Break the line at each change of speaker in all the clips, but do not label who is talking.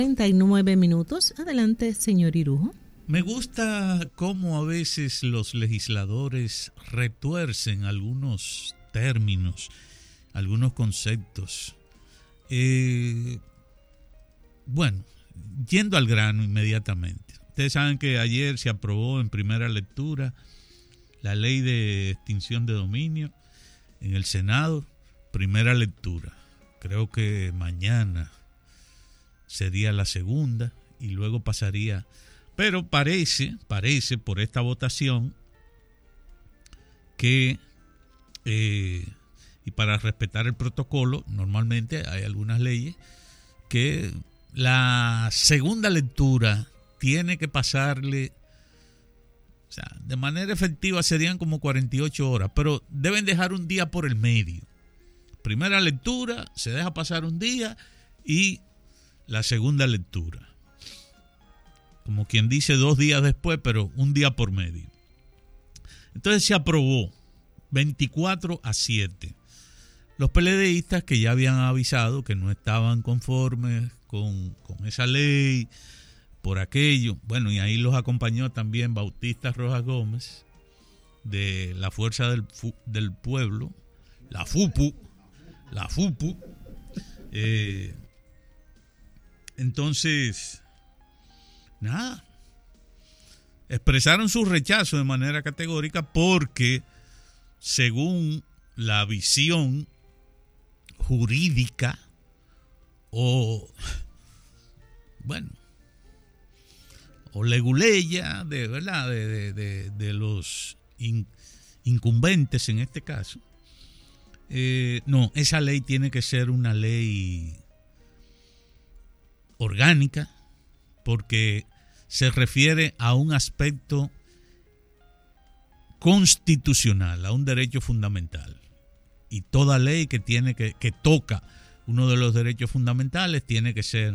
39 minutos. Adelante, señor Irujo.
Me gusta cómo a veces los legisladores retuercen algunos términos, algunos conceptos. Bueno, yendo al grano inmediatamente. Ustedes saben que ayer se aprobó en primera lectura la ley de extinción de dominio en el Senado, primera lectura. Creo que mañana sería la segunda y luego pasaría. Pero parece por esta votación que, y para respetar el protocolo, normalmente hay algunas leyes que la segunda lectura tiene que pasarle, o sea, de manera efectiva serían como 48 horas, pero deben dejar un día por el medio. Primera lectura, se deja pasar un día y la segunda lectura. Como quien dice 2 días después, pero un día por medio. Entonces se aprobó 24-7. Los PLDistas que ya habían avisado que no estaban conformes con esa ley, por aquello. Bueno, y ahí los acompañó también Bautista Rojas Gómez, de la Fuerza del Pueblo, la FUPU. Entonces, nada, expresaron su rechazo de manera categórica porque, según la visión jurídica o leguleya de verdad de los incumbentes en este caso, no, esa ley tiene que ser una ley orgánica porque se refiere a un aspecto constitucional, a un derecho fundamental. Y toda ley que toca uno de los derechos fundamentales tiene que ser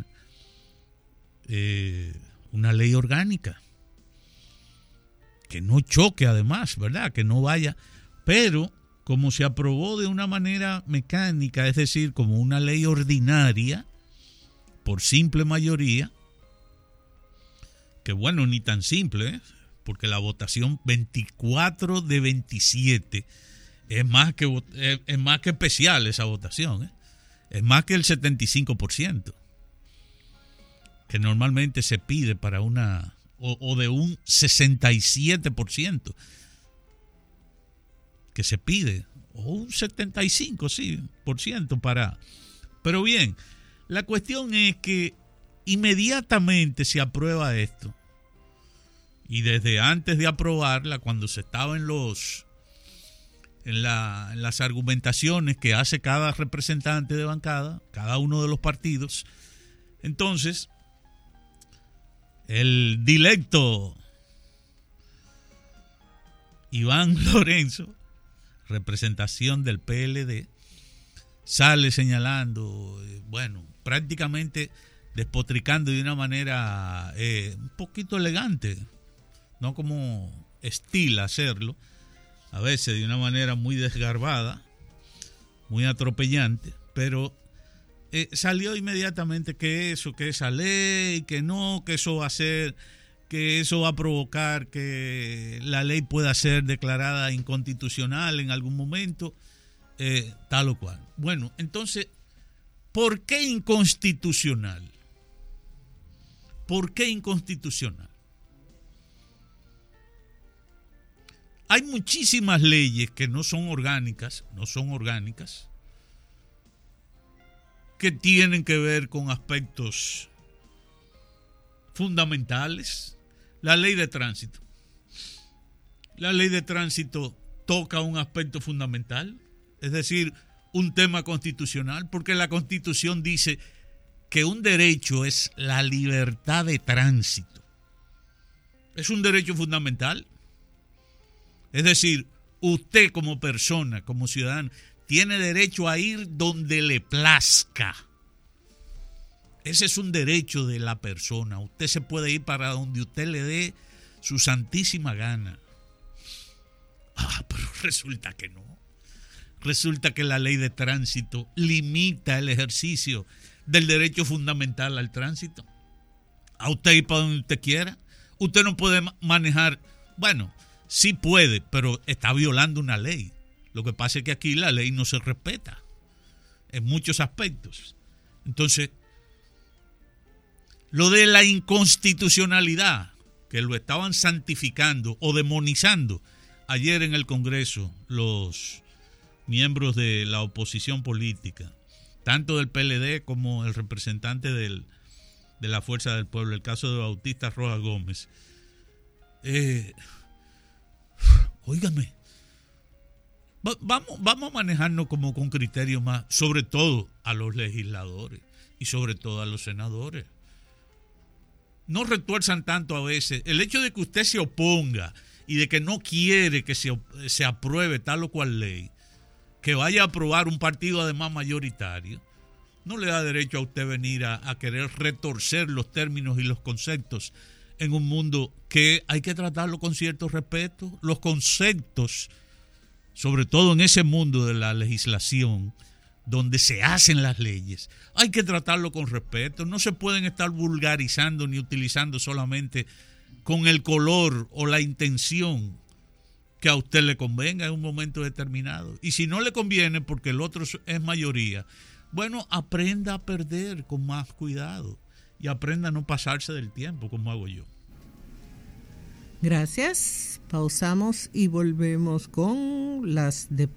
una ley orgánica. Que no choque además, ¿verdad? Que no vaya. Pero como se aprobó de una manera mecánica, es decir, como una ley ordinaria, por simple mayoría, que bueno, ni tan simple, porque la votación 24 de 27 es más que especial esa votación, es más que el 75%, que normalmente se pide para una, o de un 67%, que se pide, o un 75%, sí, para. Pero bien, la cuestión es que inmediatamente se aprueba esto, y desde antes de aprobarla, cuando se estaba en las argumentaciones que hace cada representante de bancada, cada uno de los partidos, entonces el dilecto Iván Lorenzo, representación del PLD, sale señalando, prácticamente despotricando de una manera un poquito elegante, no como estila hacerlo, a veces de una manera muy desgarbada, muy atropellante, pero salió inmediatamente que esa ley, que eso va a hacer, que eso va a provocar que la ley pueda ser declarada inconstitucional en algún momento, tal o cual. Bueno, entonces, ¿por qué inconstitucional? ¿Por qué inconstitucional? Hay muchísimas leyes que no son orgánicas, que tienen que ver con aspectos fundamentales. La ley de tránsito. La ley de tránsito toca un aspecto fundamental, es decir, un tema constitucional, porque la Constitución dice que un derecho es la libertad de tránsito. Es un derecho fundamental. Es decir, usted como persona, como ciudadano, tiene derecho a ir donde le plazca. Ese es un derecho de la persona. Usted se puede ir para donde usted le dé su santísima gana. Pero resulta que no. Resulta que la ley de tránsito limita el ejercicio del derecho fundamental al tránsito. a usted ir para donde usted quiera. Usted no puede manejar, bueno, sí puede, pero está violando una ley. Lo que pasa es que aquí la ley no se respeta en muchos aspectos. Entonces, lo de la inconstitucionalidad, que lo estaban santificando o demonizando ayer en el Congreso los miembros de la oposición política, tanto del PLD como el representante de la Fuerza del Pueblo, el caso de Bautista Rojas Gómez. Óigame, vamos a manejarnos como con criterios más, sobre todo a los legisladores y sobre todo a los senadores. No retuerzan tanto a veces. El hecho de que usted se oponga y de que no quiere que se apruebe tal o cual ley, que vaya a aprobar un partido además mayoritario, no le da derecho a usted venir a querer retorcer los términos y los conceptos en un mundo que hay que tratarlo con cierto respeto. Los conceptos, sobre todo en ese mundo de la legislación, donde se hacen las leyes, hay que tratarlo con respeto. No se pueden estar vulgarizando ni utilizando solamente con el color o la intención que a usted le convenga en un momento determinado. Y si no le conviene porque el otro es mayoría, bueno, aprenda a perder con más cuidado y aprenda a no pasarse del tiempo como hago yo.
Gracias. Pausamos y volvemos con las de